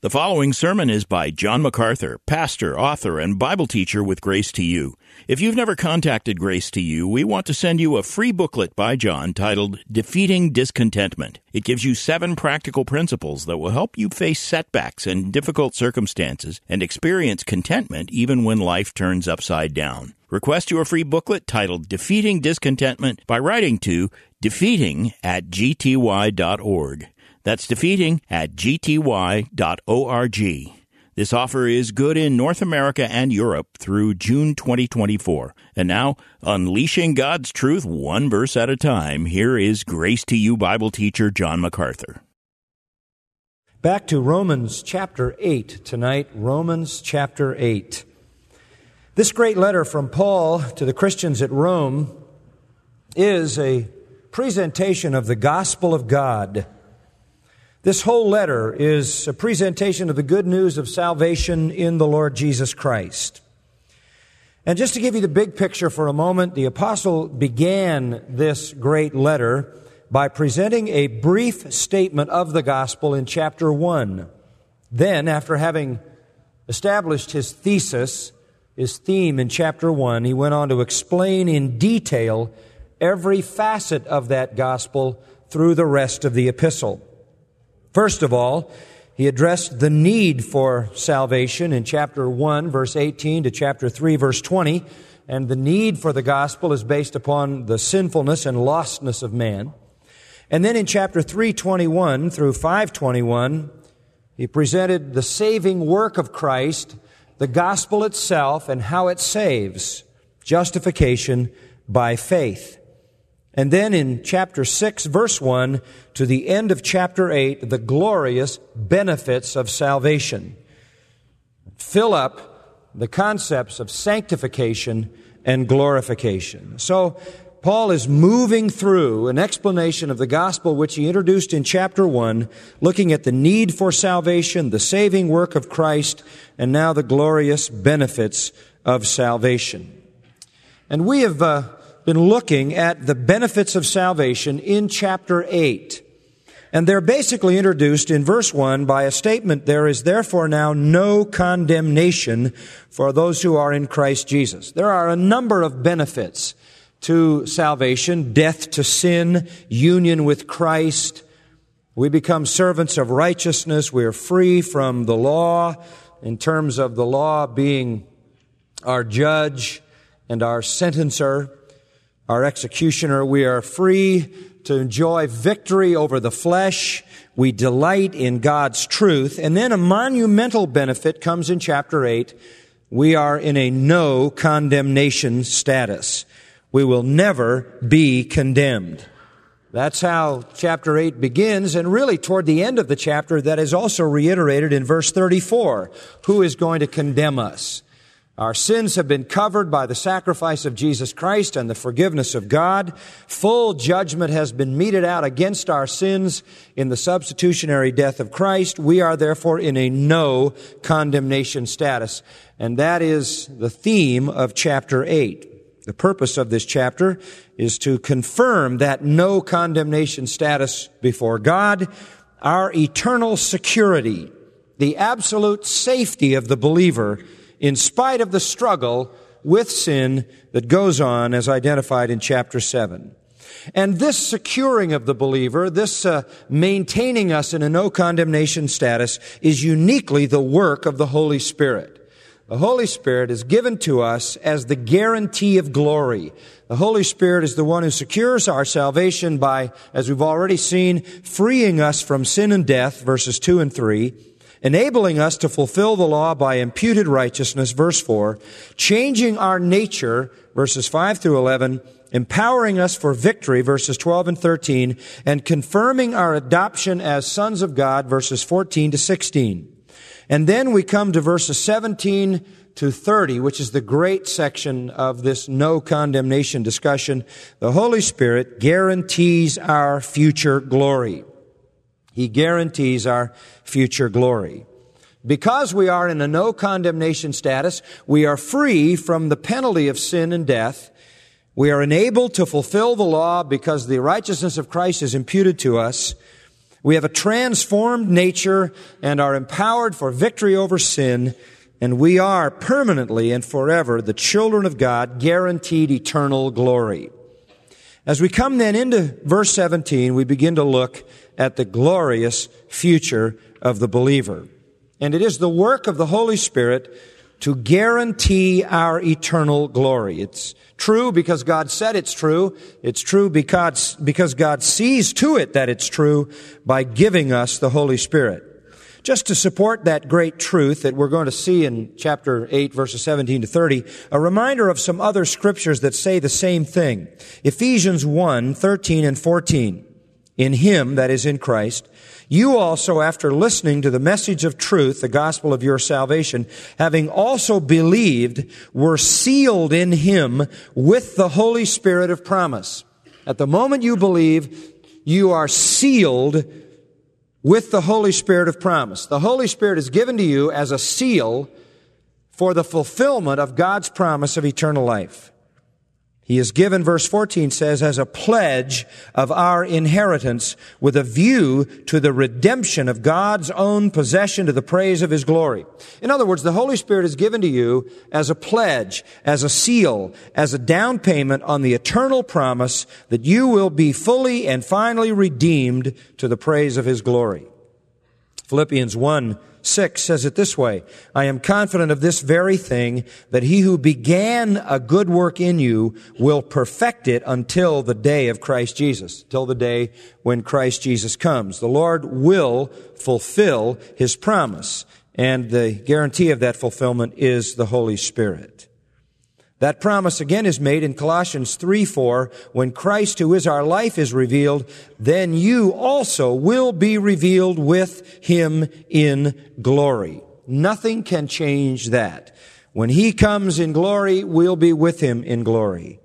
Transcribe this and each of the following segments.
The following sermon is by John MacArthur, pastor, author, and Bible teacher with Grace to You. If you've never contacted Grace to You, we want to send you a free booklet by John titled Defeating Discontentment. It gives you 7 practical principles that will help you face setbacks and difficult circumstances and experience contentment even when life turns upside down. Request your free booklet titled Defeating Discontentment by writing to defeating@gty.org. That's defeating@gty.org. This offer is good in North America and Europe through June 2024. And now, unleashing God's truth one verse at a time, here is Grace to You Bible teacher John MacArthur. Back to Romans chapter 8 tonight, Romans chapter 8. This great letter from Paul to the Christians at Rome is a presentation of the gospel of God. This whole letter is a presentation of the good news of salvation in the Lord Jesus Christ. And just to give you the big picture for a moment, the apostle began this great letter by presenting a brief statement of the gospel in chapter 1. Then, after having established his thesis, his theme in chapter 1, he went on to explain in detail every facet of that gospel through the rest of the epistle. First of all, he addressed the need for salvation in chapter 1, verse 18 to chapter 3, verse 20. And the need for the gospel is based upon the sinfulness and lostness of man. And then in chapter 3:21 through 5:21, he presented the saving work of Christ, the gospel itself, and how it saves, justification by faith. And then in chapter 6, verse 1, to the end of chapter 8, the glorious benefits of salvation. Fill up the concepts of sanctification and glorification. So Paul is moving through an explanation of the gospel which he introduced in chapter 1, looking at the need for salvation, the saving work of Christ, and now the glorious benefits of salvation. And we have been looking at the benefits of salvation in chapter 8. And they're basically introduced in verse 1 by a statement, "There is therefore now no condemnation for those who are in Christ Jesus." There are a number of benefits to salvation: death to sin, union with Christ. We become servants of righteousness. We are free from the law, in terms of the law being our judge and our sentencer, our executioner. We are free to enjoy victory over the flesh. We delight in God's truth. And then a monumental benefit comes in chapter 8. We are in a no condemnation status. We will never be condemned. That's how chapter 8 begins, and really toward the end of the chapter, that is also reiterated in verse 34. Who is going to condemn us? Our sins have been covered by the sacrifice of Jesus Christ and the forgiveness of God. Full judgment has been meted out against our sins in the substitutionary death of Christ. We are therefore in a no condemnation status. And that is the theme of chapter 8. The purpose of this chapter is to confirm that no condemnation status before God, our eternal security, the absolute safety of the believer in spite of the struggle with sin that goes on as identified in chapter 7. And this securing of the believer, this maintaining us in a no condemnation status, is uniquely the work of the Holy Spirit. The Holy Spirit is given to us as the guarantee of glory. The Holy Spirit is the one who secures our salvation by, as we've already seen, freeing us from sin and death, verses 2 and 3, enabling us to fulfill the law by imputed righteousness, verse 4, changing our nature, verses 5 through 11, empowering us for victory, verses 12 and 13, and confirming our adoption as sons of God, verses 14 to 16. And then we come to verses 17 to 30, which is the great section of this no condemnation discussion. The Holy Spirit guarantees our future glory. He guarantees our future glory. Because we are in a no condemnation status, we are free from the penalty of sin and death. We are enabled to fulfill the law because the righteousness of Christ is imputed to us. We have a transformed nature and are empowered for victory over sin, and we are permanently and forever the children of God, guaranteed eternal glory. As we come then into verse 17, we begin to look at the glorious future of the believer. And it is the work of the Holy Spirit to guarantee our eternal glory. It's true because God said it's true. It's true because God sees to it that it's true by giving us the Holy Spirit. Just to support that great truth that we're going to see in chapter 8, verses 17 to 30, a reminder of some other scriptures that say the same thing. Ephesians 1, 13 and 14. In Him, that is in Christ, you also, after listening to the message of truth, the gospel of your salvation, having also believed, were sealed in Him with the Holy Spirit of promise. At the moment you believe, you are sealed with the Holy Spirit of promise. The Holy Spirit is given to you as a seal for the fulfillment of God's promise of eternal life. He is given, verse 14 says, as a pledge of our inheritance with a view to the redemption of God's own possession to the praise of His glory. In other words, the Holy Spirit is given to you as a pledge, as a seal, as a down payment on the eternal promise that you will be fully and finally redeemed to the praise of His glory. Philippians 1:6 says it this way, I am confident of this very thing, that He who began a good work in you will perfect it until the day of Christ Jesus, till the day when Christ Jesus comes. The Lord will fulfill His promise, and the guarantee of that fulfillment is the Holy Spirit. That promise again is made in Colossians 3:4, when Christ, who is our life, is revealed, then you also will be revealed with Him in glory. Nothing can change that. When He comes in glory, we'll be with Him in glory.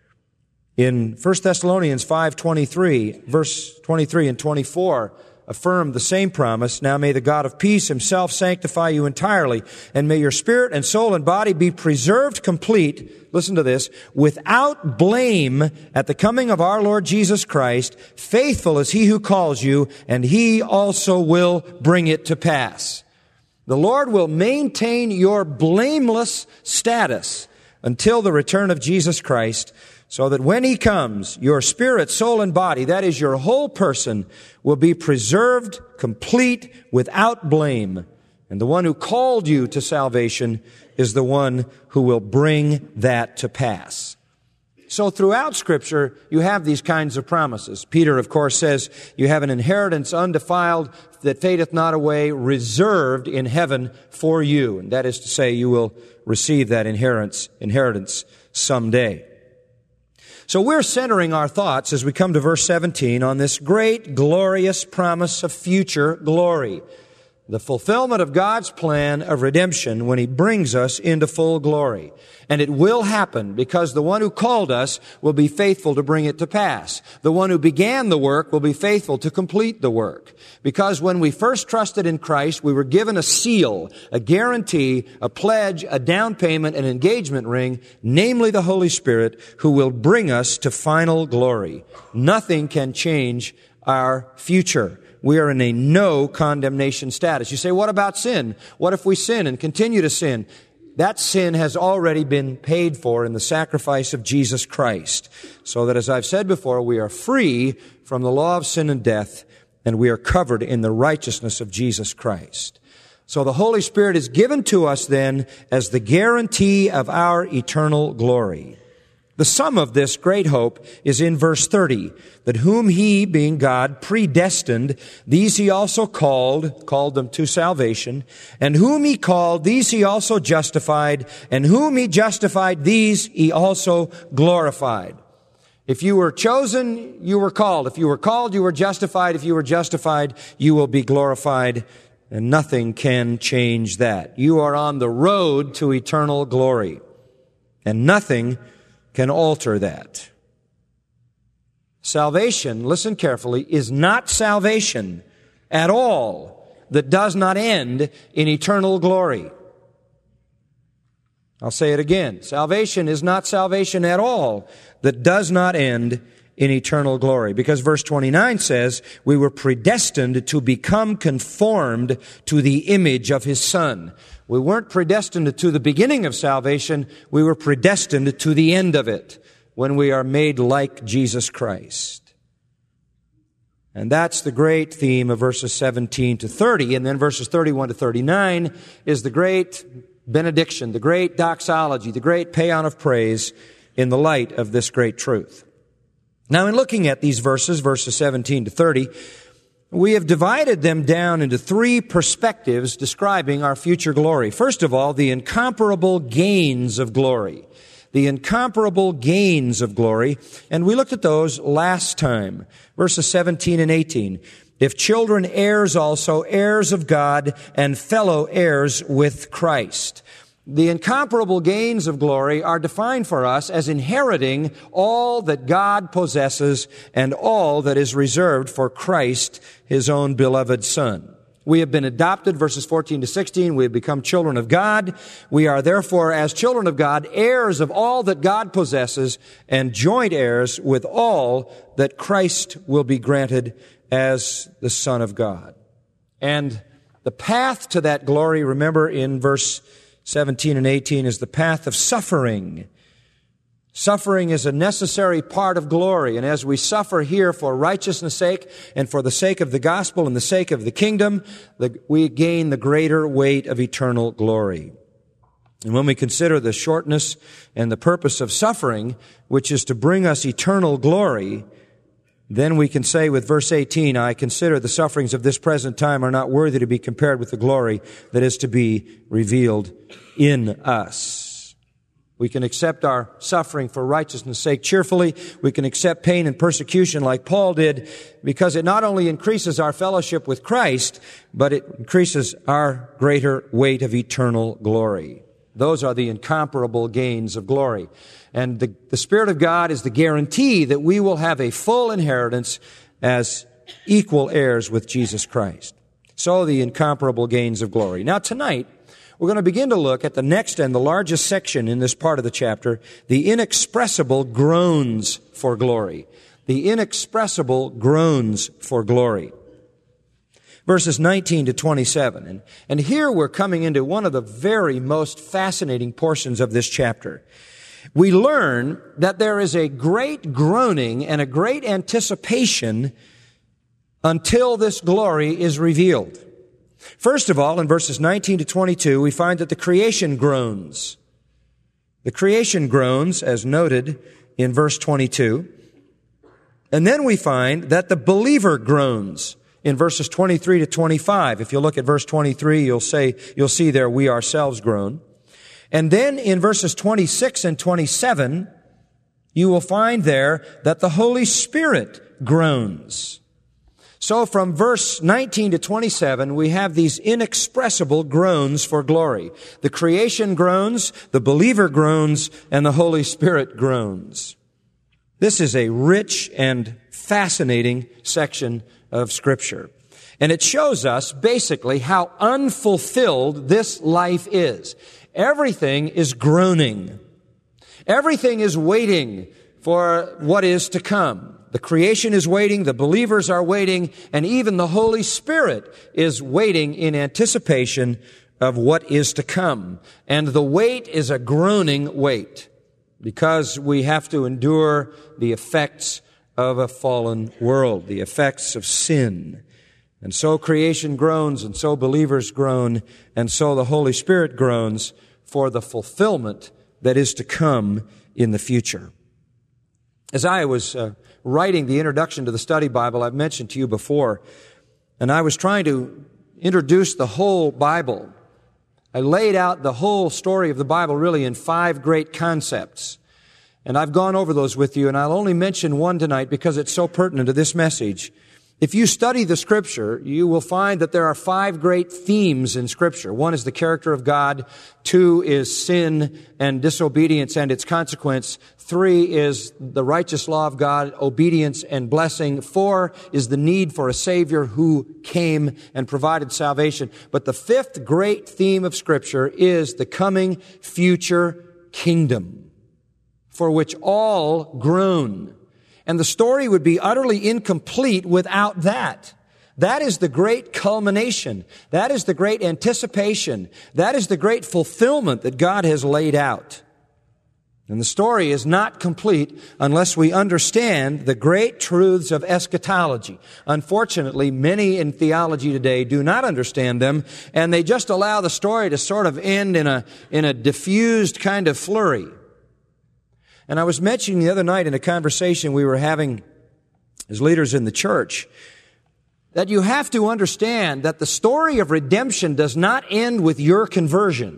In 1 Thessalonians 5:23, verse 23 and 24, affirm the same promise. Now may the God of peace Himself sanctify you entirely, and may your spirit and soul and body be preserved complete, listen to this, without blame at the coming of our Lord Jesus Christ. Faithful is He who calls you, and He also will bring it to pass. The Lord will maintain your blameless status until the return of Jesus Christ, so that when He comes, your spirit, soul, and body, that is your whole person, will be preserved, complete, without blame. And the one who called you to salvation is the one who will bring that to pass. So throughout Scripture, you have these kinds of promises. Peter, of course, says you have an inheritance undefiled that fadeth not away, reserved in heaven for you. And that is to say, you will receive that inheritance someday. So we're centering our thoughts as we come to verse 17 on this great, glorious promise of future glory. The fulfillment of God's plan of redemption when He brings us into full glory. And it will happen because the one who called us will be faithful to bring it to pass. The one who began the work will be faithful to complete the work. Because when we first trusted in Christ, we were given a seal, a guarantee, a pledge, a down payment, an engagement ring, namely the Holy Spirit, who will bring us to final glory. Nothing can change our future. We are in a no condemnation status. You say, what about sin? What if we sin and continue to sin? That sin has already been paid for in the sacrifice of Jesus Christ. So that, as I've said before, we are free from the law of sin and death, and we are covered in the righteousness of Jesus Christ. So the Holy Spirit is given to us then as the guarantee of our eternal glory. The sum of this great hope is in verse 30, that whom He, being God, predestined, these He also called them to salvation, and whom He called, these He also justified, and whom He justified, these He also glorified. If you were chosen, you were called. If you were called, you were justified. If you were justified, you will be glorified, and nothing can change that. You are on the road to eternal glory, and nothing can alter that. Salvation, listen carefully, is not salvation at all that does not end in eternal glory. I'll say it again. Salvation is not salvation at all that does not end in eternal glory. Because verse 29 says, we were predestined to become conformed to the image of His Son. We weren't predestined to the beginning of salvation. We were predestined to the end of it, when we are made like Jesus Christ. And that's the great theme of verses 17 to 30. And then verses 31 to 39 is the great benediction, the great doxology, the great paean of praise in the light of this great truth. Now, in looking at these verses 17 to 30, we have divided them down into three perspectives describing our future glory. First of all, the incomparable gains of glory. The incomparable gains of glory. And we looked at those last time. Verses 17 and 18. If children, heirs also, heirs of God, and fellow heirs with Christ. The incomparable gains of glory are defined for us as inheriting all that God possesses and all that is reserved for Christ, His own beloved Son. We have been adopted, verses 14 to 16. We have become children of God. We are therefore, as children of God, heirs of all that God possesses and joint heirs with all that Christ will be granted as the Son of God. And the path to that glory, remember in verse 17 and 18, is the path of suffering. Suffering is a necessary part of glory, and as we suffer here for righteousness' sake and for the sake of the gospel and the sake of the kingdom, we gain the greater weight of eternal glory. And when we consider the shortness and the purpose of suffering, which is to bring us eternal glory, then we can say with verse 18, I consider the sufferings of this present time are not worthy to be compared with the glory that is to be revealed in us. We can accept our suffering for righteousness' sake cheerfully. We can accept pain and persecution like Paul did, because it not only increases our fellowship with Christ, but it increases our greater weight of eternal glory. Those are the incomparable gains of glory. And the Spirit of God is the guarantee that we will have a full inheritance as equal heirs with Jesus Christ. So the incomparable gains of glory. Now tonight, we're going to begin to look at the next and the largest section in this part of the chapter, the inexpressible groans for glory. The inexpressible groans for glory. Verses 19 to 27. And here we're coming into one of the very most fascinating portions of this chapter. We learn that there is a great groaning and a great anticipation until this glory is revealed. First of all, in verses 19 to 22, we find that the creation groans. The creation groans, as noted in verse 22. And then we find that the believer groans in verses 23 to 25. If you look at verse 23, you'll see there, we ourselves groan. And then in verses 26 and 27, you will find there that the Holy Spirit groans. So from verse 19 to 27, we have these inexpressible groans for glory. The creation groans, the believer groans, and the Holy Spirit groans. This is a rich and fascinating section of Scripture. And it shows us basically how unfulfilled this life is. Everything is groaning. Everything is waiting for what is to come. The creation is waiting, the believers are waiting, and even the Holy Spirit is waiting in anticipation of what is to come. And the wait is a groaning wait, because we have to endure the effects of a fallen world, the effects of sin. And so creation groans, and so believers groan, and so the Holy Spirit groans for the fulfillment that is to come in the future. As I was writing the introduction to the study Bible, I've mentioned to you before, and I was trying to introduce the whole Bible. I laid out the whole story of the Bible really in 5 great concepts. And I've gone over those with you, and I'll only mention one tonight because it's so pertinent to this message. If you study the Scripture, you will find that there are 5 great themes in Scripture. 1 is the character of God. 2 is sin and disobedience and its consequence. 3 is the righteous law of God, obedience and blessing. 4 is the need for a Savior who came and provided salvation. But the 5th great theme of Scripture is the coming future kingdom, for which all groan. And the story would be utterly incomplete without that. That is the great culmination. That is the great anticipation. That is the great fulfillment that God has laid out. And the story is not complete unless we understand the great truths of eschatology. Unfortunately, many in theology today do not understand them, and they just allow the story to sort of end in a diffused kind of flurry. And I was mentioning the other night in a conversation we were having as leaders in the church that you have to understand that the story of redemption does not end with your conversion.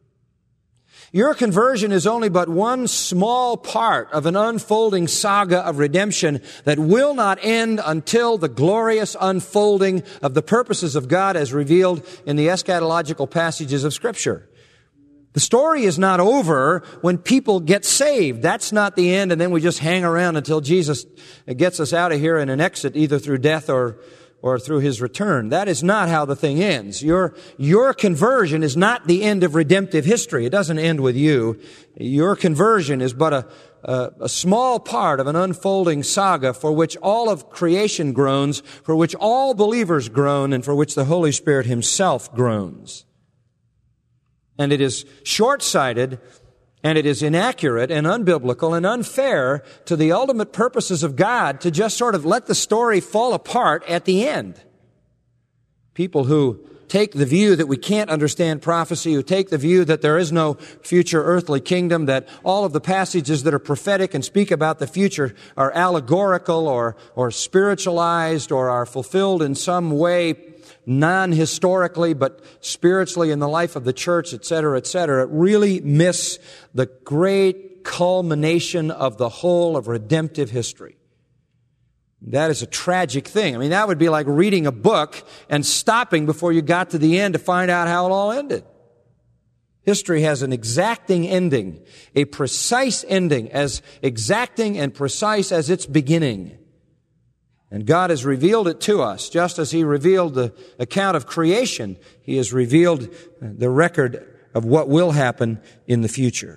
Your conversion is only but one small part of an unfolding saga of redemption that will not end until the glorious unfolding of the purposes of God as revealed in the eschatological passages of Scripture. The story is not over when people get saved. That's not the end, and then we just hang around until Jesus gets us out of here in an exit, either through death or through His return. That is not how the thing ends. Your conversion is not the end of redemptive history. It doesn't end with you. Your conversion is but a small part of an unfolding saga for which all of creation groans, for which all believers groan, and for which the Holy Spirit Himself groans. And it is short-sighted, and it is inaccurate and unbiblical and unfair to the ultimate purposes of God to just sort of let the story fall apart at the end. People who take the view that we can't understand prophecy, who take the view that there is no future earthly kingdom, that all of the passages that are prophetic and speak about the future are allegorical or spiritualized or are fulfilled in some way non-historically, but spiritually in the life of the church, etc., really miss the great culmination of the whole of redemptive history. That is a tragic thing. I mean, that would be like reading a book and stopping before you got to the end to find out how it all ended. History has an exacting ending, a precise ending, as exacting and precise as its beginning. And God has revealed it to us, just as He revealed the account of creation. He has revealed the record of what will happen in the future.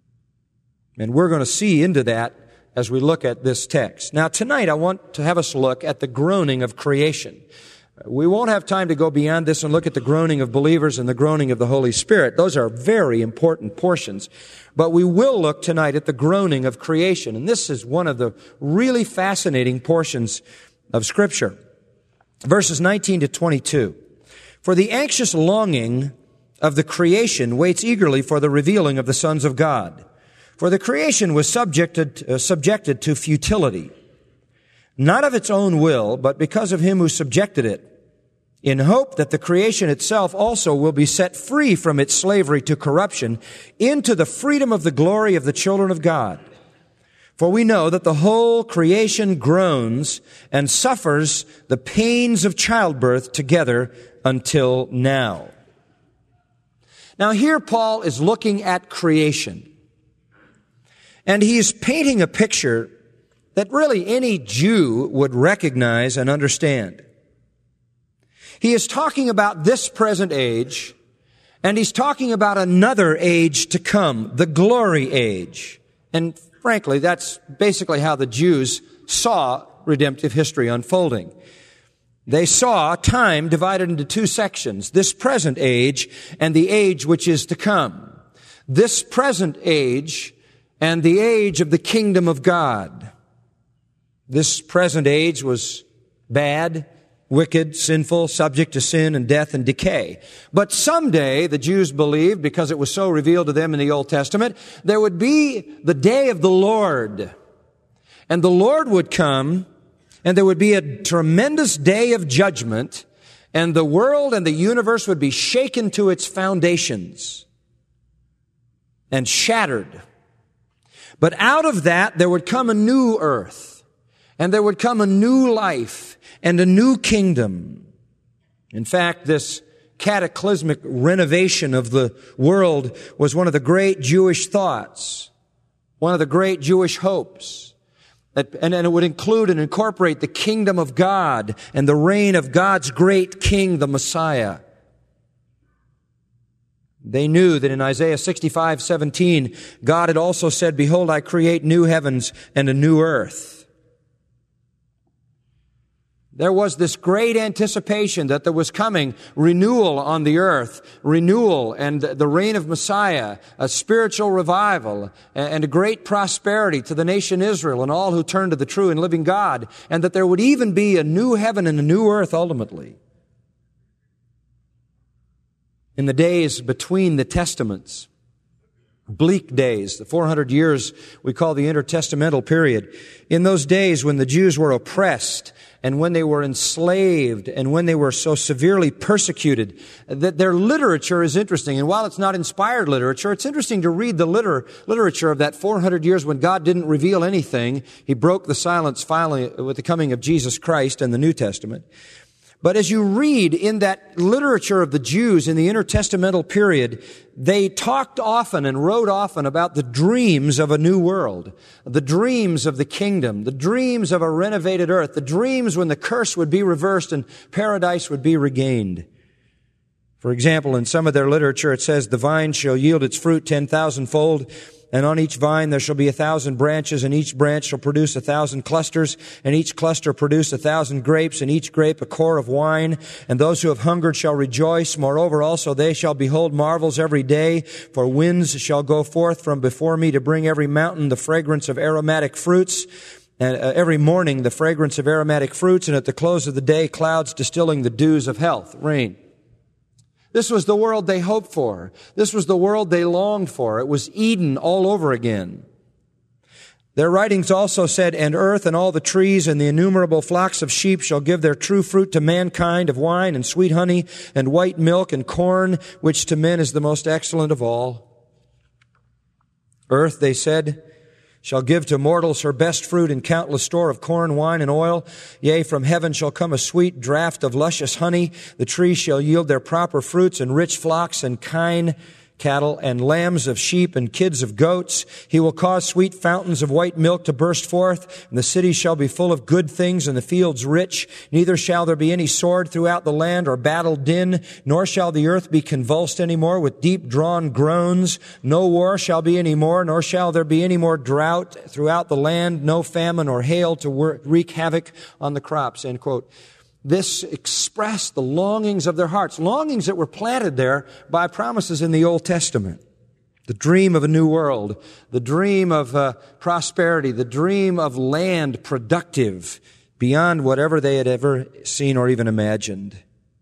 And we're going to see into that as we look at this text. Now, tonight I want to have us look at the groaning of creation. We won't have time to go beyond this and look at the groaning of believers and the groaning of the Holy Spirit. Those are very important portions. But we will look tonight at the groaning of creation. And this is one of the really fascinating portions of Scripture. Verses 19 to 22. For the anxious longing of the creation waits eagerly for the revealing of the sons of God. For the creation was subjected to futility, not of its own will, but because of Him who subjected it, in hope that the creation itself also will be set free from its slavery to corruption into the freedom of the glory of the children of God. For we know that the whole creation groans and suffers the pains of childbirth together until now. Now here Paul is looking at creation. And he's painting a picture that really any Jew would recognize and understand. He is talking about this present age, and he's talking about another age to come, the glory age. And frankly, that's basically how the Jews saw redemptive history unfolding. They saw time divided into two sections, this present age and the age which is to come. This present age and the age of the kingdom of God. This present age was bad, wicked, sinful, subject to sin and death and decay. But someday, the Jews believed, because it was so revealed to them in the Old Testament, there would be the day of the Lord. And the Lord would come, and there would be a tremendous day of judgment, and the world and the universe would be shaken to its foundations and shattered. But out of that, there would come a new earth, and there would come a new life, and a new kingdom. In fact, this cataclysmic renovation of the world was one of the great Jewish thoughts, one of the great Jewish hopes. And it would include and incorporate the kingdom of God and the reign of God's great king, the Messiah. They knew that in Isaiah 65:17, God had also said, "Behold, I create new heavens and a new earth." There was this great anticipation that there was coming renewal on the earth, renewal and the reign of Messiah, a spiritual revival, and a great prosperity to the nation Israel and all who turn to the true and living God, and that there would even be a new heaven and a new earth ultimately. In the days between the Testaments, bleak days, the 400 years we call the intertestamental period, in those days when the Jews were oppressed and when they were enslaved and when they were so severely persecuted, that their literature is interesting. And while it's not inspired literature, it's interesting to read the literature of that 400 years when God didn't reveal anything. He broke the silence finally with the coming of Jesus Christ and the New Testament. But as you read in that literature of the Jews in the intertestamental period, they talked often and wrote often about the dreams of a new world, the dreams of the kingdom, the dreams of a renovated earth, the dreams when the curse would be reversed and paradise would be regained. For example, in some of their literature it says, the vine shall yield its fruit 10,000-fold, and on each vine there shall be 1,000 branches, and each branch shall produce 1,000 clusters, and each cluster produce 1,000 grapes, and each grape a core of wine. And those who have hungered shall rejoice. Moreover, also they shall behold marvels every day, for winds shall go forth from before me to bring every mountain the fragrance of aromatic fruits. And every morning the fragrance of aromatic fruits, and at the close of the day clouds distilling the dews of health, rain. This was the world they hoped for. This was the world they longed for. It was Eden all over again. Their writings also said, and earth and all the trees and the innumerable flocks of sheep shall give their true fruit to mankind, of wine and sweet honey and white milk and corn, which to men is the most excellent of all. Earth, they said, shall give to mortals her best fruit and countless store of corn, wine, and oil. Yea, from heaven shall come a sweet draught of luscious honey. The trees shall yield their proper fruits, and rich flocks and kine cattle and lambs of sheep and kids of goats. He will cause sweet fountains of white milk to burst forth, and the cities shall be full of good things, and the fields rich. Neither shall there be any sword throughout the land, or battle din, nor shall the earth be convulsed any more with deep drawn groans. No war shall be any more, nor shall there be any more drought throughout the land, no famine or hail to wreak havoc on the crops. End quote. This expressed the longings of their hearts, longings that were planted there by promises in the Old Testament. The dream of a new world, the dream of prosperity, the dream of land productive beyond whatever they had ever seen or even imagined.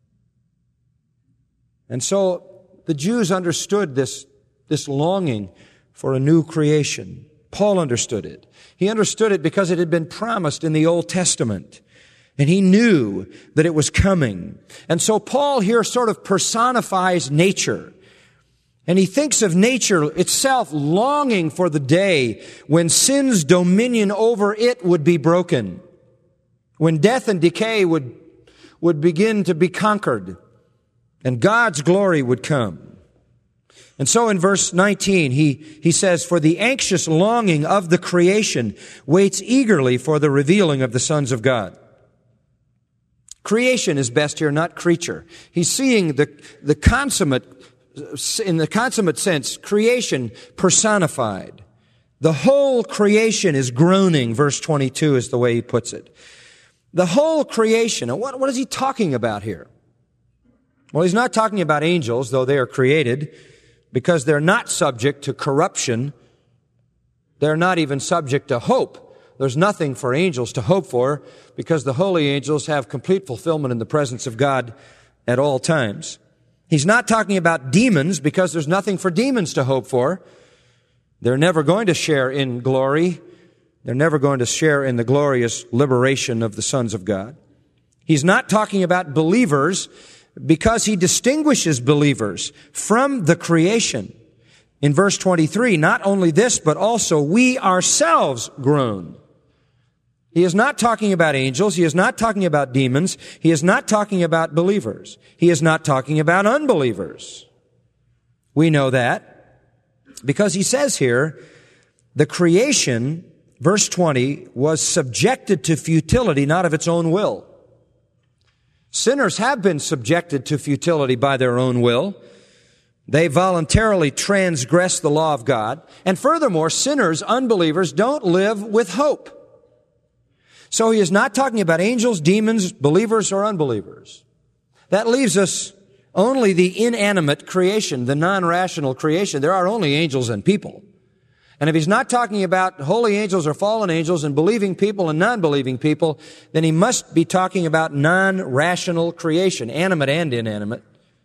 And so the Jews understood this longing for a new creation. Paul understood it. He understood it because it had been promised in the Old Testament. And he knew that it was coming. And so Paul here sort of personifies nature. And he thinks of nature itself longing for the day when sin's dominion over it would be broken. When death and decay would begin to be conquered. And God's glory would come. And so in verse 19, he says, for the anxious longing of the creation waits eagerly for the revealing of the sons of God. Creation is best here, not creature. He's seeing the consummate, in the consummate sense, creation personified. The whole creation is groaning, verse 22 is the way he puts it. The whole creation. And what is he talking about here? Well, he's not talking about angels, though they are created, because they're not subject to corruption. They're not even subject to hope. There's nothing for angels to hope for because the holy angels have complete fulfillment in the presence of God at all times. He's not talking about demons because there's nothing for demons to hope for. They're never going to share in glory. They're never going to share in the glorious liberation of the sons of God. He's not talking about believers because he distinguishes believers from the creation. In verse 23, not only this, but also we ourselves groan. He is not talking about angels. He is not talking about demons. He is not talking about believers. He is not talking about unbelievers. We know that because he says here, the creation, verse 20, was subjected to futility, not of its own will. Sinners have been subjected to futility by their own will. They voluntarily transgress the law of God. And furthermore, sinners, unbelievers, don't live with hope. So he is not talking about angels, demons, believers, or unbelievers. That leaves us only the inanimate creation, the non-rational creation. There are only angels and people. And if he's not talking about holy angels or fallen angels and believing people and non-believing people, then he must be talking about non-rational creation, animate and inanimate.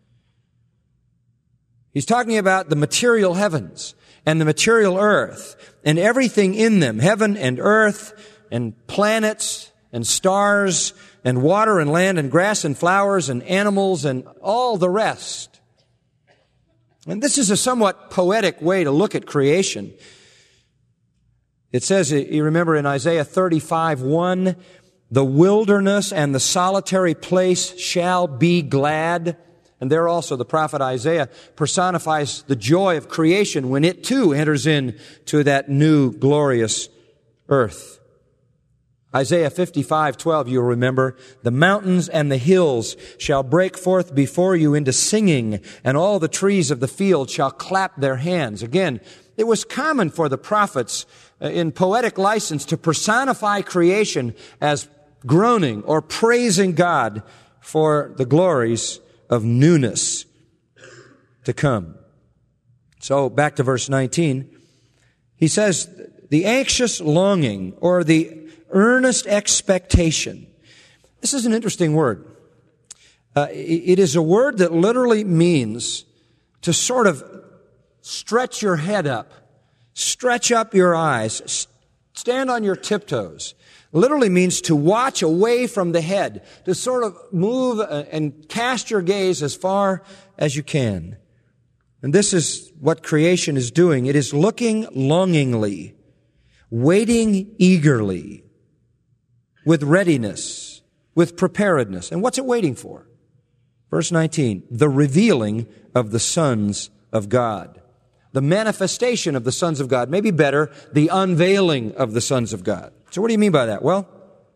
He's talking about the material heavens and the material earth and everything in them, heaven and earth and planets and stars and water and land and grass and flowers and animals and all the rest. And this is a somewhat poetic way to look at creation. It says, you remember in Isaiah 35:1, the wilderness and the solitary place shall be glad. And there also the prophet Isaiah personifies the joy of creation when it too enters into that new glorious earth. Isaiah 55:12, you'll remember, the mountains and the hills shall break forth before you into singing, and all the trees of the field shall clap their hands. Again, it was common for the prophets in poetic license to personify creation as groaning or praising God for the glories of newness to come. So back to verse 19. He says, the anxious longing or the earnest expectation. This is an interesting word. It is a word that literally means to sort of stretch your head up, stretch up your eyes, stand on your tiptoes. Literally means to watch away from the head, to sort of move and cast your gaze as far as you can. And this is what creation is doing. It is looking longingly, waiting eagerly, with readiness, with preparedness. And what's it waiting for? Verse 19, the revealing of the sons of God. The manifestation of the sons of God. Maybe better, the unveiling of the sons of God. So what do you mean by that? Well,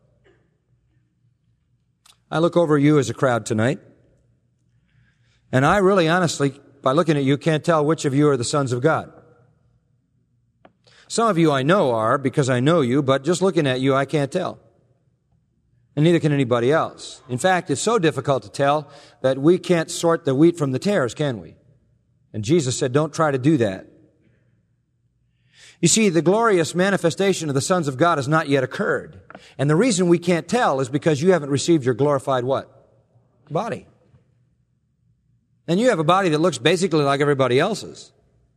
I look over you as a crowd tonight, and I really honestly, by looking at you, can't tell which of you are the sons of God. Some of you I know are because I know you, but just looking at you, I can't tell. And neither can anybody else. In fact, it's so difficult to tell that we can't sort the wheat from the tares, can we? And Jesus said, don't try to do that. You see, the glorious manifestation of the sons of God has not yet occurred. And the reason we can't tell is because you haven't received your glorified what? Body. And you have a body that looks basically like everybody else's.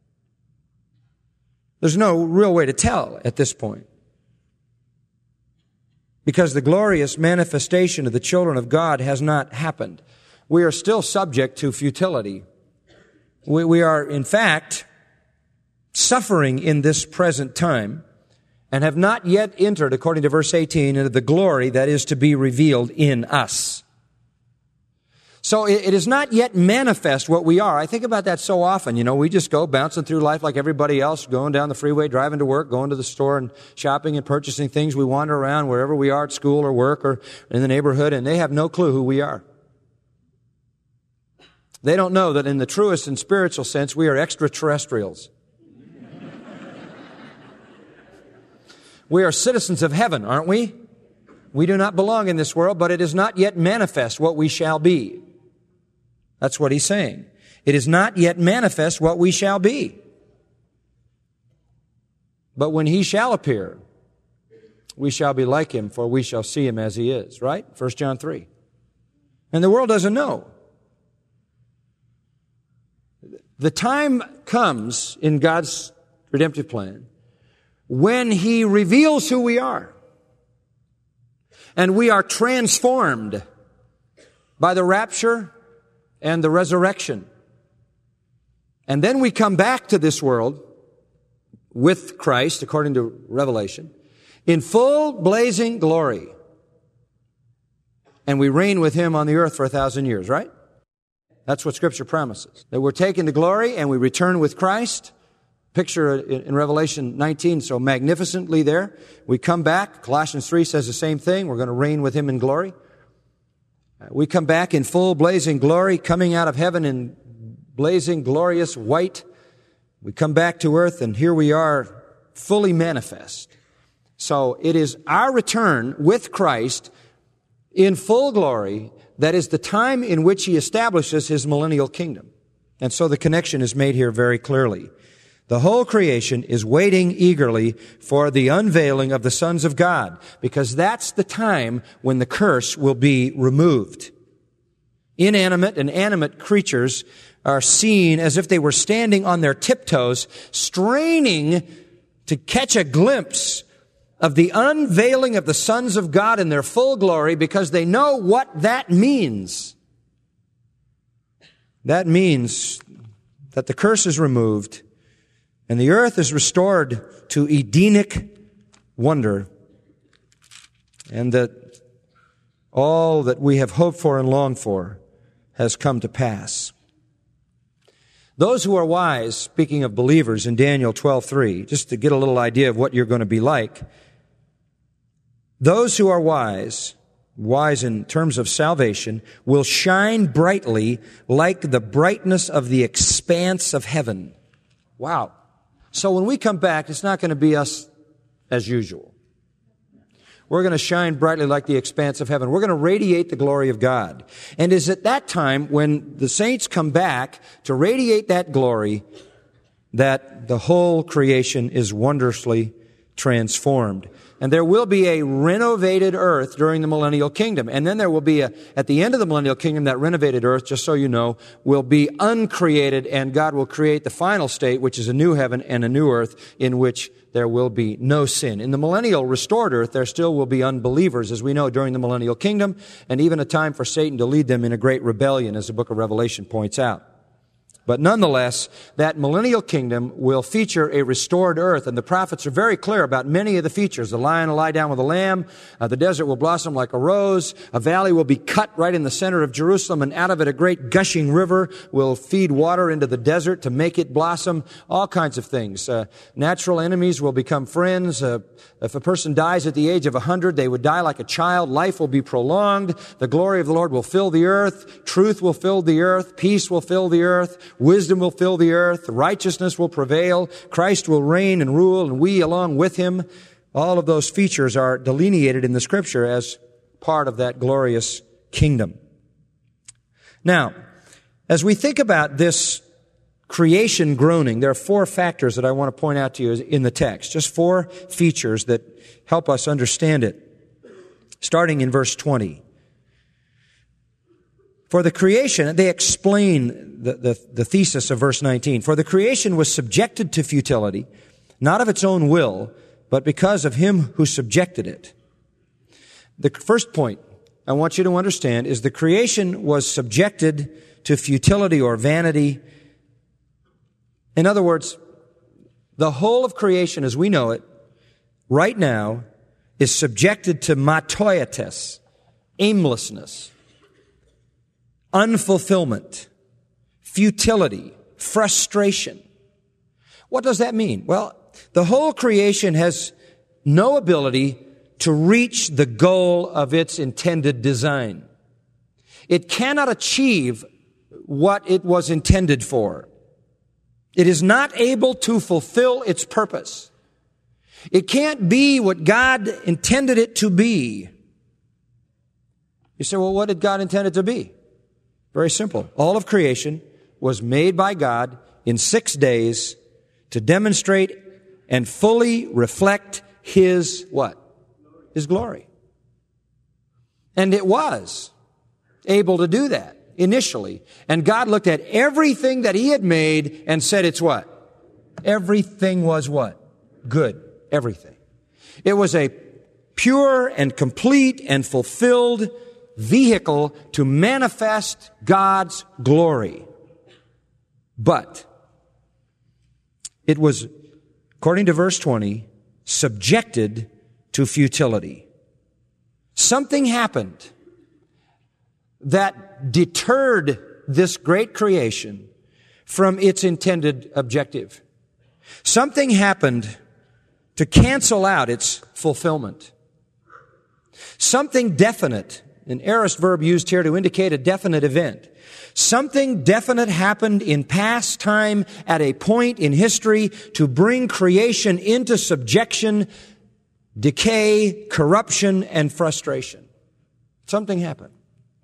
There's no real way to tell at this point. Because the glorious manifestation of the children of God has not happened. We are still subject to futility. We are, in fact, suffering in this present time and have not yet entered, according to verse 18, into the glory that is to be revealed in us. So it is not yet manifest what we are. I think about that so often. You know, we just go bouncing through life like everybody else, going down the freeway, driving to work, going to the store and shopping and purchasing things. We wander around wherever we are at school or work or in the neighborhood, and they have no clue who we are. They don't know that in the truest and spiritual sense, we are extraterrestrials. We are citizens of heaven, aren't we? We do not belong in this world, but it is not yet manifest what we shall be. That's what he's saying. It is not yet manifest what we shall be. But when he shall appear, we shall be like him, for we shall see him as he is, right? 1 John 3. And the world doesn't know. The time comes in God's redemptive plan when he reveals who we are. And we are transformed by the rapture and the resurrection. And then we come back to this world with Christ, according to Revelation, in full blazing glory. And we reign with him on the earth for 1,000 years, right? That's what Scripture promises. That we're taken to glory and we return with Christ. Picture in Revelation 19 so magnificently there. We come back. Colossians 3 says the same thing. We're going to reign with him in glory. We come back in full blazing glory, coming out of heaven in blazing, glorious white. We come back to earth, and here we are fully manifest. So it is our return with Christ in full glory that is the time in which He establishes His millennial kingdom. And so the connection is made here very clearly. The whole creation is waiting eagerly for the unveiling of the sons of God, because that's the time when the curse will be removed. Inanimate and animate creatures are seen as if they were standing on their tiptoes, straining to catch a glimpse of the unveiling of the sons of God in their full glory, because they know what that means. That means that the curse is removed and the earth is restored to Edenic wonder, and that all that we have hoped for and longed for has come to pass. Those who are wise, speaking of believers in Daniel 12:3, just to get a little idea of what you're going to be like, those who are wise in terms of salvation, will shine brightly like the brightness of the expanse of heaven. Wow. So when we come back, it's not going to be us as usual. We're going to shine brightly like the expanse of heaven. We're going to radiate the glory of God. And it's at that time, when the saints come back to radiate that glory, that the whole creation is wondrously transformed. And there will be a renovated earth during the millennial kingdom. And then there will be at the end of the millennial kingdom, that renovated earth, just so you know, will be uncreated, and God will create the final state, which is a new heaven and a new earth in which there will be no sin. In the millennial restored earth, there still will be unbelievers, as we know, during the millennial kingdom, and even a time for Satan to lead them in a great rebellion, as the book of Revelation points out. But nonetheless, that millennial kingdom will feature a restored earth, and the prophets are very clear about many of the features. The lion will lie down with the lamb, the desert will blossom like a rose, a valley will be cut right in the center of Jerusalem, and out of it a great gushing river will feed water into the desert to make it blossom, all kinds of things. Natural enemies will become friends. If a person dies at the age of 100, they would die like a child. Life will be prolonged. The glory of the Lord will fill the earth. Truth will fill the earth. Peace will fill the earth. Wisdom will fill the earth. Righteousness will prevail. Christ will reign and rule, and we along with Him. All of those features are delineated in the Scripture as part of that glorious kingdom. Now, as we think about this creation groaning, there are four factors that I want to point out to you in the text. Just four features that help us understand it. Starting in verse 20. For the creation, they explain the thesis of verse 19. For the creation was subjected to futility, not of its own will, but because of Him who subjected it. The first point I want you to understand is the creation was subjected to futility or vanity. In other words, the whole of creation as we know it right now is subjected to matoietes, aimlessness, unfulfillment, futility, frustration. What does that mean? Well, the whole creation has no ability to reach the goal of its intended design. It cannot achieve what it was intended for. It is not able to fulfill its purpose. It can't be what God intended it to be. You say, well, what did God intend it to be? Very simple. All of creation was made by God in 6 days to demonstrate and fully reflect His what? His glory. And it was able to do that initially. And God looked at everything that He had made and said it's what? Everything was what? Good. Everything. It was a pure and complete and fulfilled vehicle to manifest God's glory. But it was, according to verse 20, subjected to futility. Something happened that deterred this great creation from its intended objective. Something happened to cancel out its fulfillment. Something definite, an aorist verb used here to indicate a definite event. Something definite happened in past time at a point in history to bring creation into subjection decay, corruption, and frustration. Something happened.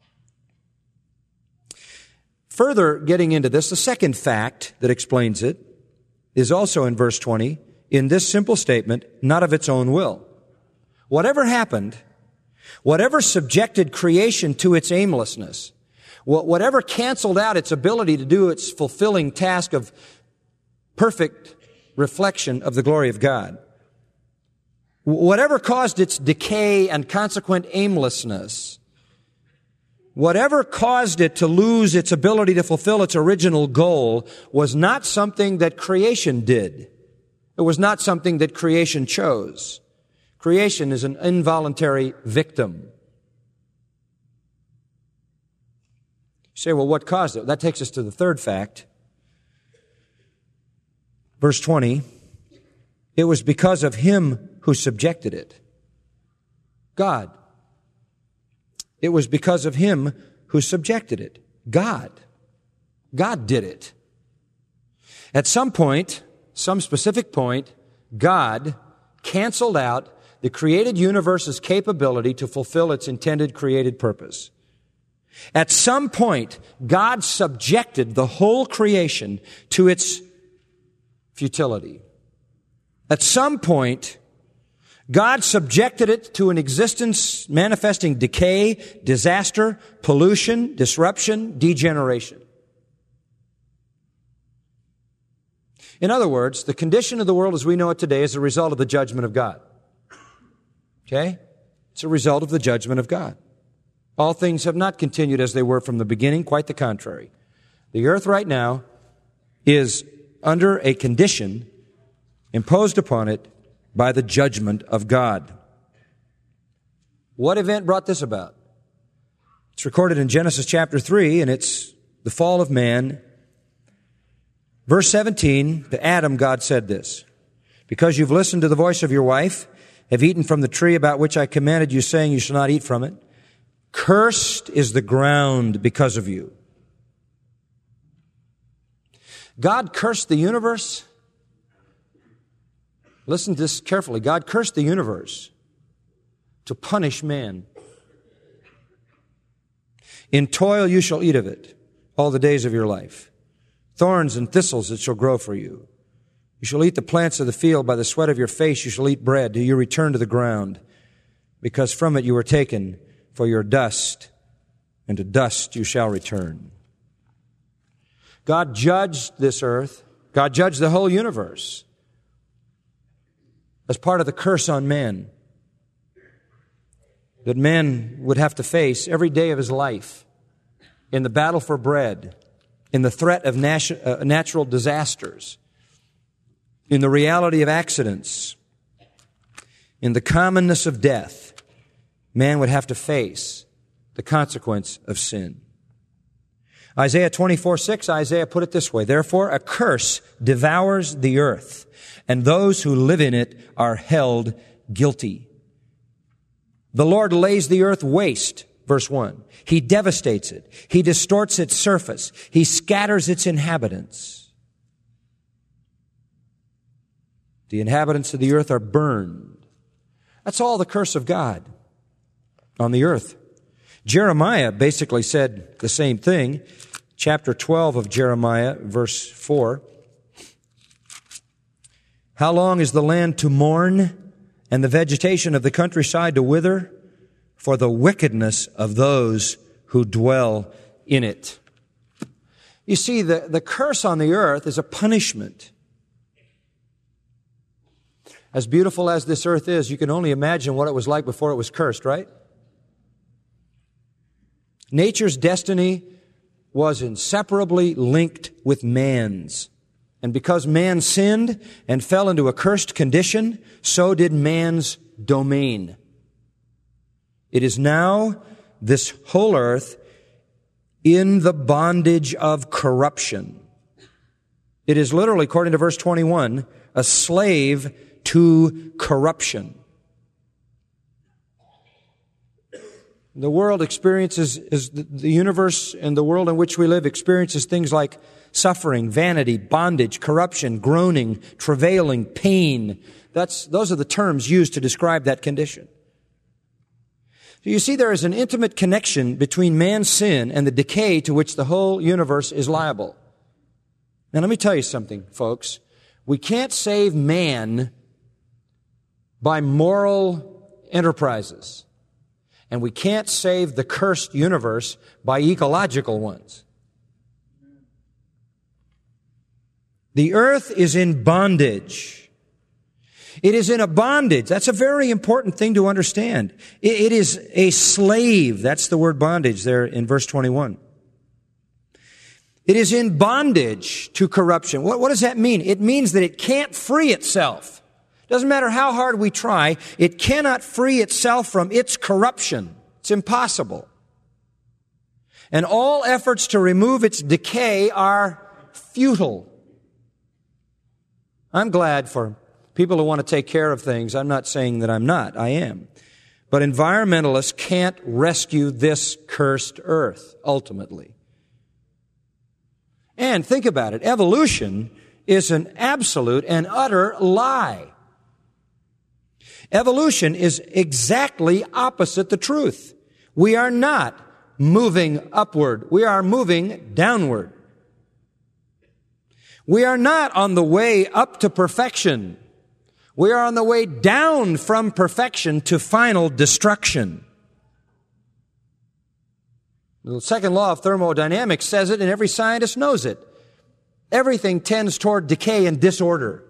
Further getting into this, the second fact that explains it is also in verse 20, in this simple statement, not of its own will. Whatever happened, whatever subjected creation to its aimlessness, whatever canceled out its ability to do its fulfilling task of perfect reflection of the glory of God, whatever caused its decay and consequent aimlessness, whatever caused it to lose its ability to fulfill its original goal was not something that creation did. It was not something that creation chose. Creation is an involuntary victim. You say, well, what caused it? That takes us to the third fact. Verse 20, it was because of Him who subjected it. God. It was because of Him who subjected it. God. God did it. At some point, some specific point, God canceled out the created universe's capability to fulfill its intended created purpose. At some point, God subjected the whole creation to its futility. At some point, God subjected it to an existence manifesting decay, disaster, pollution, disruption, degeneration. In other words, the condition of the world as we know it today is a result of the judgment of God. Okay? It's a result of the judgment of God. All things have not continued as they were from the beginning, quite the contrary. The earth right now is under a condition imposed upon it by the judgment of God. What event brought this about? It's recorded in Genesis chapter 3, and it's the fall of man. Verse 17, to Adam God said this, because you've listened to the voice of your wife, have eaten from the tree about which I commanded you, saying you shall not eat from it, cursed is the ground because of you. God cursed the universe. Listen to this carefully. God cursed the universe to punish man. In toil you shall eat of it all the days of your life. Thorns and thistles it shall grow for you. You shall eat the plants of the field. By the sweat of your face you shall eat bread till you return to the ground, because from it you were taken, for your dust, and to dust you shall return. God judged this earth. God judged the whole universe as part of the curse on man that man would have to face every day of his life in the battle for bread, in the threat of natural disasters, in the reality of accidents, in the commonness of death. Man would have to face the consequence of sin. Isaiah 24:6, Isaiah put it this way, therefore a curse devours the earth, and those who live in it are held guilty. The Lord lays the earth waste, verse 1. He devastates it. He distorts its surface. He scatters its inhabitants. The inhabitants of the earth are burned. That's all the curse of God on the earth. Jeremiah basically said the same thing. Chapter 12 of Jeremiah, verse 4. How long is the land to mourn and the vegetation of the countryside to wither? For the wickedness of those who dwell in it. You see, the curse on the earth is a punishment. As beautiful as this earth is, you can only imagine what it was like before it was cursed, right? Nature's destiny was inseparably linked with man's. And because man sinned and fell into a cursed condition, so did man's domain. It is now, this whole earth, in the bondage of corruption. It is literally, according to verse 21, a slave to corruption. The world the universe and the world in which we live experiences things like suffering, vanity, bondage, corruption, groaning, travailing, pain. Those are the terms used to describe that condition. So you see, there is an intimate connection between man's sin and the decay to which the whole universe is liable. Now let me tell you something, folks. We can't save man by moral enterprises. And we can't save the cursed universe by ecological ones. The earth is in bondage. It is in a bondage. That's a very important thing to understand. It is a slave. That's the word bondage there in verse 21. It is in bondage to corruption. What does that mean? It means that it can't free itself. Doesn't matter how hard we try, it cannot free itself from its corruption. It's impossible. And all efforts to remove its decay are futile. I'm glad for people who want to take care of things. I'm not saying that I'm not. I am. But environmentalists can't rescue this cursed earth, ultimately. And think about it. Evolution is an absolute and utter lie. Evolution is exactly opposite the truth. We are not moving upward. We are moving downward. We are not on the way up to perfection. We are on the way down from perfection to final destruction. The second law of thermodynamics says it, and every scientist knows it. Everything tends toward decay and disorder.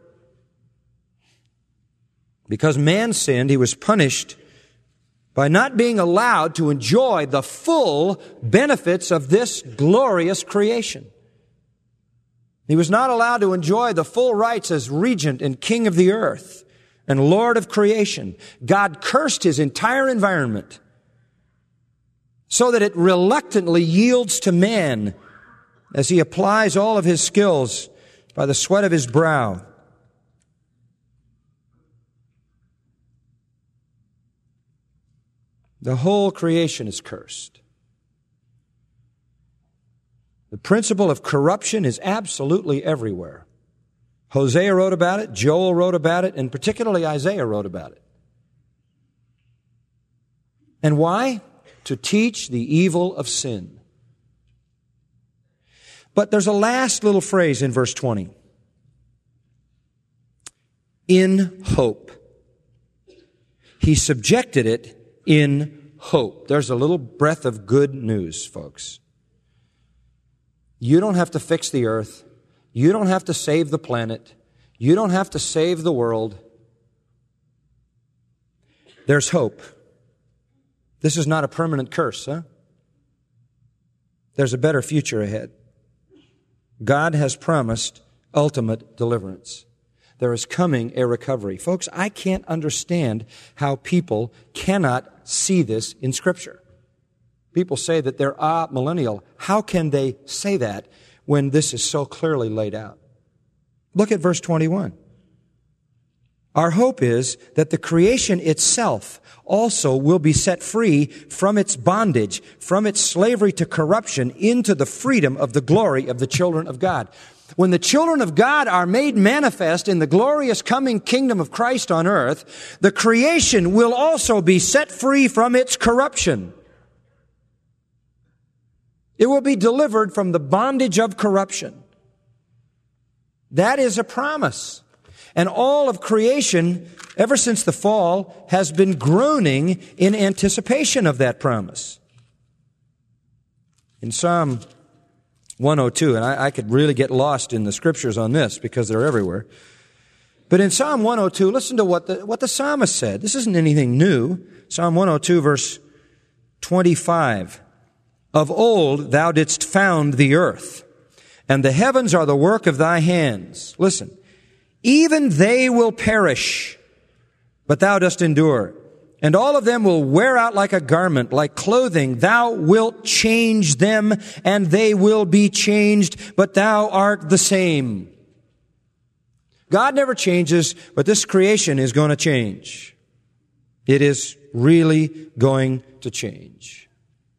Because man sinned, he was punished by not being allowed to enjoy the full benefits of this glorious creation. He was not allowed to enjoy the full rights as regent and king of the earth and Lord of creation. God cursed his entire environment so that it reluctantly yields to man as he applies all of his skills by the sweat of his brow. The whole creation is cursed. The principle of corruption is absolutely everywhere. Hosea wrote about it, Joel wrote about it, and particularly Isaiah wrote about it. And why? To teach the evil of sin. But there's a last little phrase in verse 20. In hope. He subjected it in hope. There's a little breath of good news, folks. You don't have to fix the earth. You don't have to save the planet. You don't have to save the world. There's hope. This is not a permanent curse, huh? There's a better future ahead. God has promised ultimate deliverance. There is coming a recovery. Folks, I can't understand how people cannot see this in Scripture. People say that they're amillennial. How can they say that when this is so clearly laid out? Look at verse 21. Our hope is that the creation itself also will be set free from its bondage, from its slavery to corruption, into the freedom of the glory of the children of God. When the children of God are made manifest in the glorious coming kingdom of Christ on earth, the creation will also be set free from its corruption. It will be delivered from the bondage of corruption. That is a promise. And all of creation, ever since the fall, has been groaning in anticipation of that promise. In Psalm 102, and I could really get lost in the scriptures on this because they're everywhere. But in Psalm 102, listen to what the psalmist said. This isn't anything new. Psalm 102, verse 25. Of old thou didst found the earth, and the heavens are the work of thy hands. Listen. Even they will perish, but thou dost endure. And all of them will wear out like a garment, like clothing. Thou wilt change them, and they will be changed, but thou art the same. God never changes, but this creation is going to change. It is really going to change.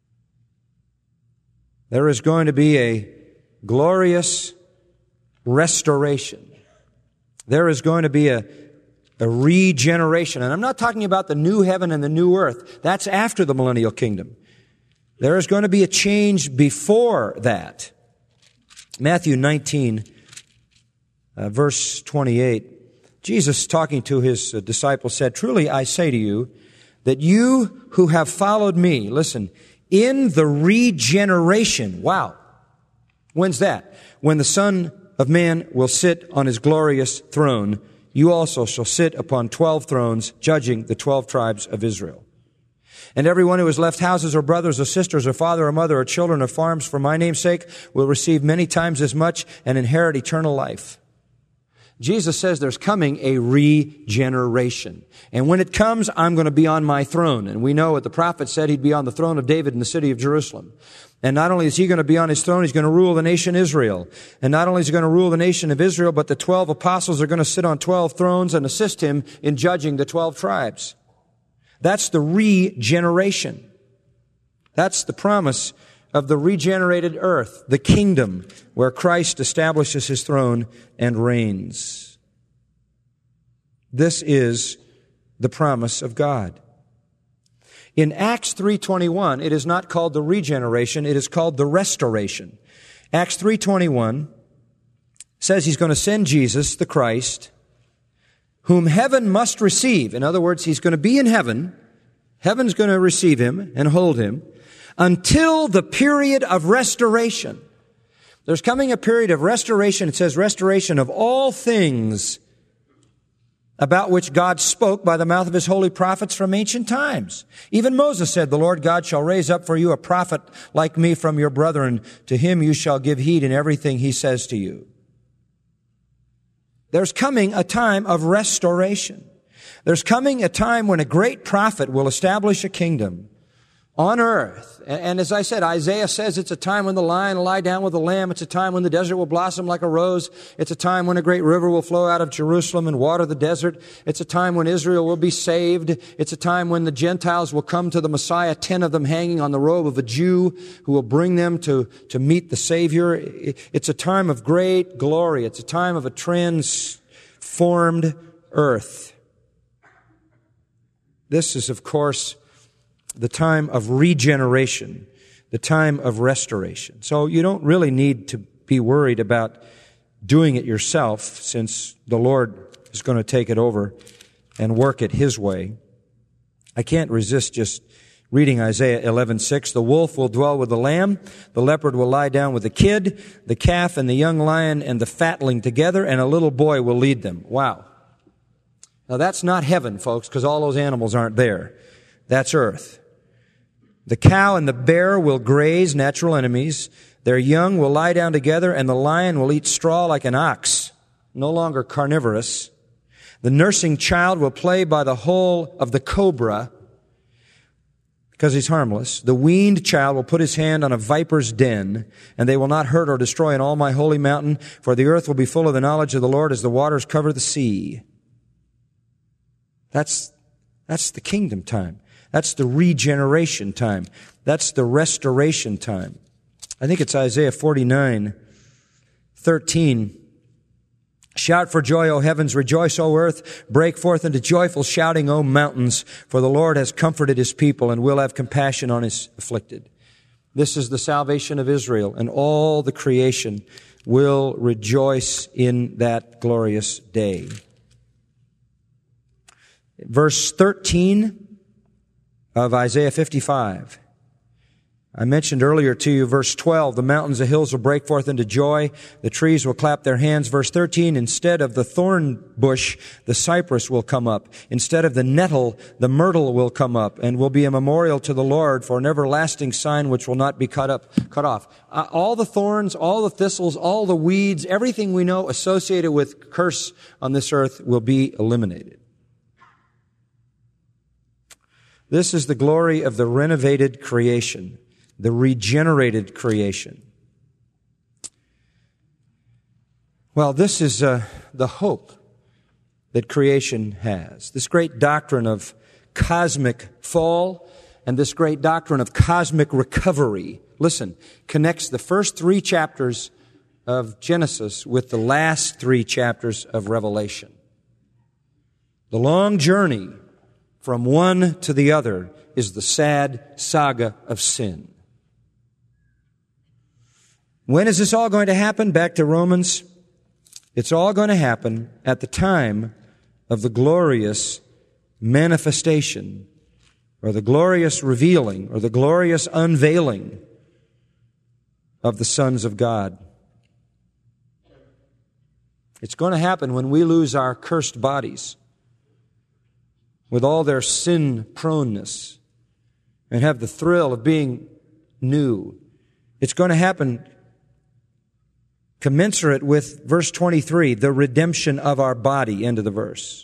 There is going to be a glorious restoration. There is going to be a regeneration. And I'm not talking about the new heaven and the new earth. That's after the millennial kingdom. There is going to be a change before that. Matthew 19, verse 28, Jesus talking to his disciples said, "Truly I say to you, that you who have followed me," listen, "in the regeneration," wow, when's that? "When the Son of Man will sit on his glorious throne, you also shall sit upon 12 thrones, judging the 12 tribes of Israel. And everyone who has left houses or brothers or sisters or father or mother or children or farms for my name's sake will receive many times as much and inherit eternal life." Jesus says there's coming a regeneration. And when it comes, I'm going to be on my throne. And we know what the prophet said, he'd be on the throne of David in the city of Jerusalem. And not only is he going to be on his throne, he's going to rule the nation Israel. And not only is he going to rule the nation of Israel, but the 12 apostles are going to sit on 12 thrones and assist him in judging the 12 tribes. That's the regeneration. That's the promise of the regenerated earth, the kingdom where Christ establishes his throne and reigns. This is the promise of God. In Acts 3:21, it is not called the regeneration, it is called the restoration. Acts 3:21 says he's going to send Jesus, the Christ, whom heaven must receive. In other words, he's going to be in heaven. Heaven's going to receive him and hold him until the period of restoration. There's coming a period of restoration. It says restoration of all things about which God spoke by the mouth of his holy prophets from ancient times. Even Moses said, "The Lord God shall raise up for you a prophet like me from your brethren. To him you shall give heed in everything he says to you." There's coming a time of restoration. There's coming a time when a great prophet will establish a kingdom on earth. And as I said, Isaiah says it's a time when the lion will lie down with the lamb. It's a time when the desert will blossom like a rose. It's a time when a great river will flow out of Jerusalem and water the desert. It's a time when Israel will be saved. It's a time when the Gentiles will come to the Messiah, 10 of them hanging on the robe of a Jew who will bring them to meet the Savior. It's a time of great glory. It's a time of a transformed earth. This is, of course, the time of regeneration, the time of restoration. So you don't really need to be worried about doing it yourself, since the Lord is going to take it over and work it his way. I can't resist just reading Isaiah 11:6. "The wolf will dwell with the lamb, the leopard will lie down with the kid, the calf and the young lion and the fatling together, and a little boy will lead them." Wow. Now that's not heaven, folks, because all those animals aren't there. That's earth. "The cow and the bear will graze," natural enemies. "Their young will lie down together, and the lion will eat straw like an ox," no longer carnivorous. "The nursing child will play by the hole of the cobra," because he's harmless. "The weaned child will put his hand on a viper's den, and they will not hurt or destroy in all my holy mountain, for the earth will be full of the knowledge of the Lord as the waters cover the sea." That's the kingdom time. That's the regeneration time. That's the restoration time. I think it's Isaiah 49:13. "Shout for joy, O heavens, rejoice, O earth, break forth into joyful shouting, O mountains, for the Lord has comforted his people and will have compassion on his afflicted." This is the salvation of Israel, and all the creation will rejoice in that glorious day. Verse 13 of Isaiah 55. I mentioned earlier to you verse 12, "The mountains, the hills will break forth into joy. The trees will clap their hands." Verse 13, "Instead of the thorn bush, the cypress will come up. Instead of the nettle, the myrtle will come up and will be a memorial to the Lord for an everlasting sign which will not be cut off." All the thorns, all the thistles, all the weeds, everything we know associated with curse on this earth will be eliminated. This is the glory of the renovated creation, the regenerated creation. Well, this is the hope that creation has. This great doctrine of cosmic fall and this great doctrine of cosmic recovery, listen, connects the first 3 chapters of Genesis with the last 3 chapters of Revelation. The long journey from one to the other is the sad saga of sin. When is this all going to happen? Back to Romans. It's all going to happen at the time of the glorious manifestation, or the glorious revealing, or the glorious unveiling of the sons of God. It's going to happen when we lose our cursed bodies with all their sin proneness and have the thrill of being new. It's going to happen commensurate with verse 23, the redemption of our body, end of the verse.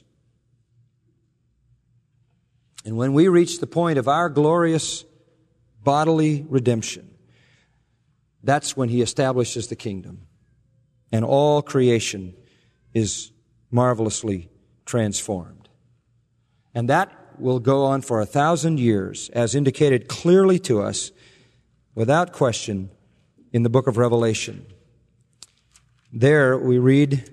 And when we reach the point of our glorious bodily redemption, that's when He establishes the kingdom. And all creation is marvelously transformed. And that will go on for 1,000 years, as indicated clearly to us, without question, in the book of Revelation. There we read,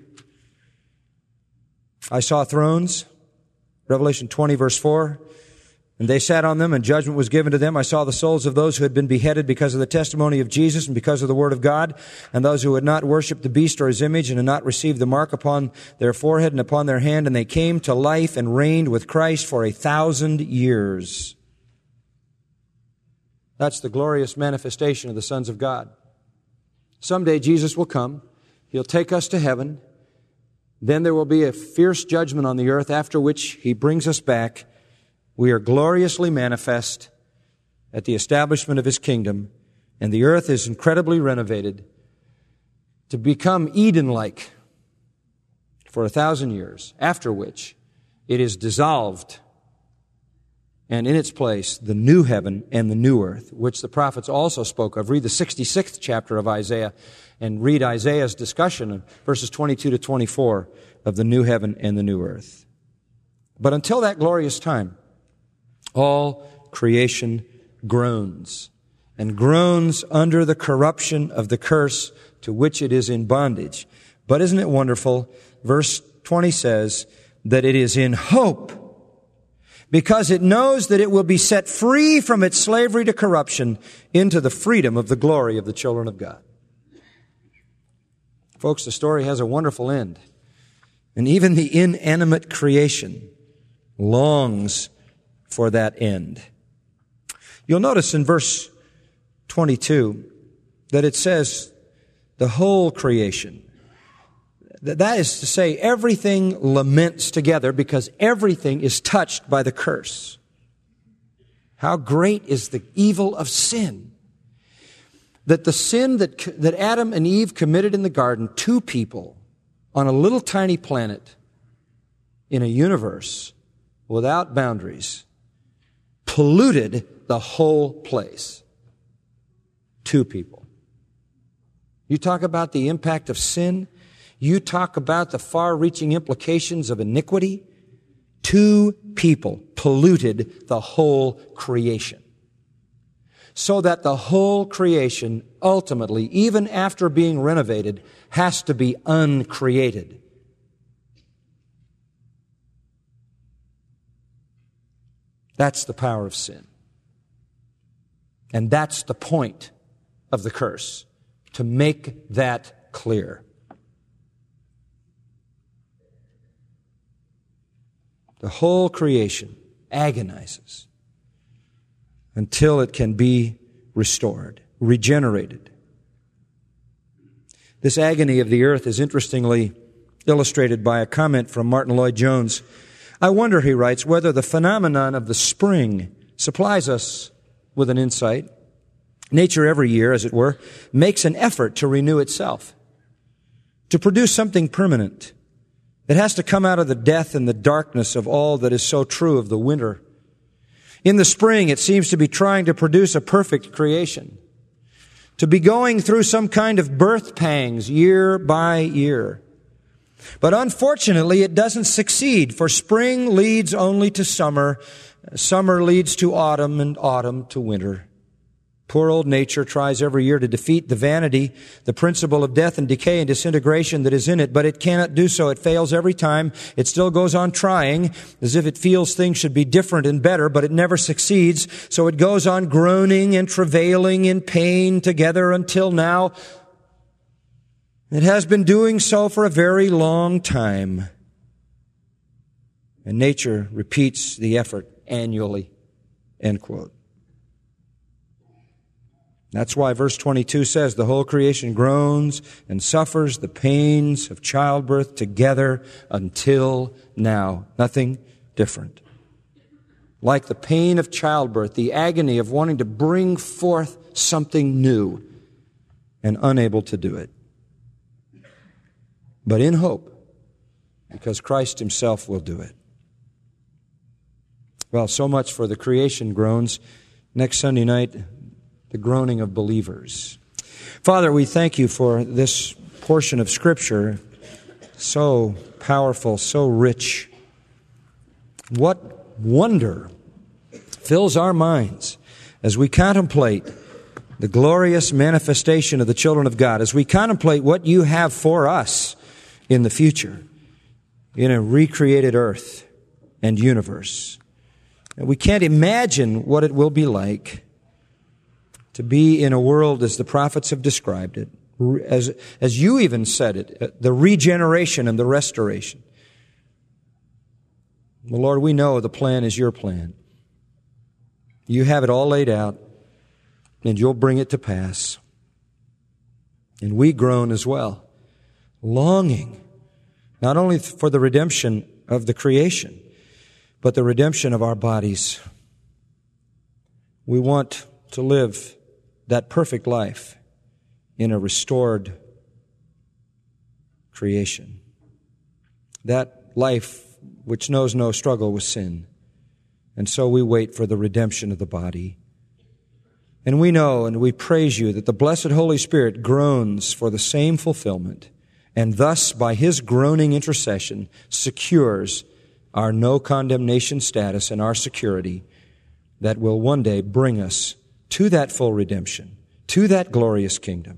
I saw thrones, Revelation 20, verse 4, and they sat on them, and judgment was given to them. I saw the souls of those who had been beheaded because of the testimony of Jesus and because of the word of God, and those who had not worshipped the beast or his image and had not received the mark upon their forehead and upon their hand, and they came to life and reigned with Christ for 1,000 years. That's the glorious manifestation of the sons of God. Someday Jesus will come. He'll take us to heaven. Then there will be a fierce judgment on the earth, after which He brings us back. We are gloriously manifest at the establishment of His kingdom, and the earth is incredibly renovated to become Eden-like for 1,000 years, after which it is dissolved, and in its place the new heaven and the new earth, which the prophets also spoke of. Read the 66th chapter of Isaiah and read Isaiah's discussion of verses 22 to 24 of the new heaven and the new earth. But until that glorious time, all creation groans, and groans under the corruption of the curse to which it is in bondage. But isn't it wonderful? Verse 20 says that it is in hope, because it knows that it will be set free from its slavery to corruption into the freedom of the glory of the children of God. Folks, the story has a wonderful end. And even the inanimate creation longs for that end. You'll notice in verse 22 that it says the whole creation. That is to say, everything laments together because everything is touched by the curse. How great is the evil of sin! That the sin that Adam and Eve committed in the garden, 2 people on a little tiny planet in a universe without boundaries, polluted the whole place. 2 people. You talk about the impact of sin. You talk about the far-reaching implications of iniquity. 2 people polluted the whole creation. So that the whole creation ultimately, even after being renovated, has to be uncreated. That's the power of sin. And that's the point of the curse, to make that clear. The whole creation agonizes until it can be restored, regenerated. This agony of the earth is interestingly illustrated by a comment from Martin Lloyd-Jones. I wonder, he writes, whether the phenomenon of the spring supplies us with an insight. Nature every year, as it were, makes an effort to renew itself, to produce something permanent. It has to come out of the death and the darkness of all that is so true of the winter. In the spring, it seems to be trying to produce a perfect creation, to be going through some kind of birth pangs year by year. But unfortunately, it doesn't succeed, for spring leads only to summer, summer leads to autumn, and autumn to winter. Poor old nature tries every year to defeat the vanity, the principle of death and decay and disintegration that is in it, but it cannot do so. It fails every time. It still goes on trying, as if it feels things should be different and better, but it never succeeds. So it goes on groaning and travailing in pain together until now. It has been doing so for a very long time. And nature repeats the effort annually. End quote. That's why verse 22 says, the whole creation groans and suffers the pains of childbirth together until now. Nothing different. Like the pain of childbirth, the agony of wanting to bring forth something new and unable to do it. But in hope, because Christ Himself will do it. Well, so much for the creation groans. Next Sunday night, the groaning of believers. Father, we thank You for this portion of Scripture, so powerful, so rich. What wonder fills our minds as we contemplate the glorious manifestation of the children of God, as we contemplate what You have for us in the future, in a recreated earth and universe. And we can't imagine what it will be like to be in a world as the prophets have described it, as You even said it, the regeneration and the restoration. Well, Lord, we know the plan is Your plan. You have it all laid out, and You'll bring it to pass. And we groan as well, longing not only for the redemption of the creation, but the redemption of our bodies. We want to live that perfect life in a restored creation. That life which knows no struggle with sin. And so we wait for the redemption of the body. And we know and we praise You that the blessed Holy Spirit groans for the same fulfillment, and thus by His groaning intercession secures our no condemnation status and our security that will one day bring us to that full redemption, to that glorious kingdom.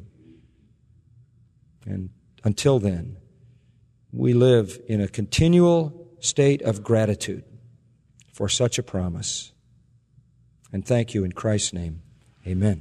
And until then, we live in a continual state of gratitude for such a promise. And thank You in Christ's name. Amen.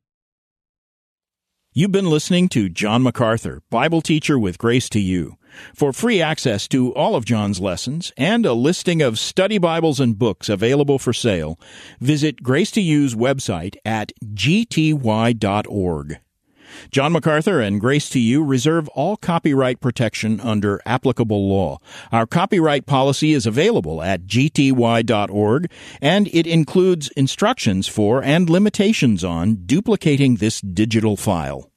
You've been listening to John MacArthur, Bible teacher with Grace to You. For free access to all of John's lessons and a listing of study Bibles and books available for sale, visit Grace to You's website at gty.org. John MacArthur and Grace to You reserve all copyright protection under applicable law. Our copyright policy is available at gty.org, and it includes instructions for and limitations on duplicating this digital file.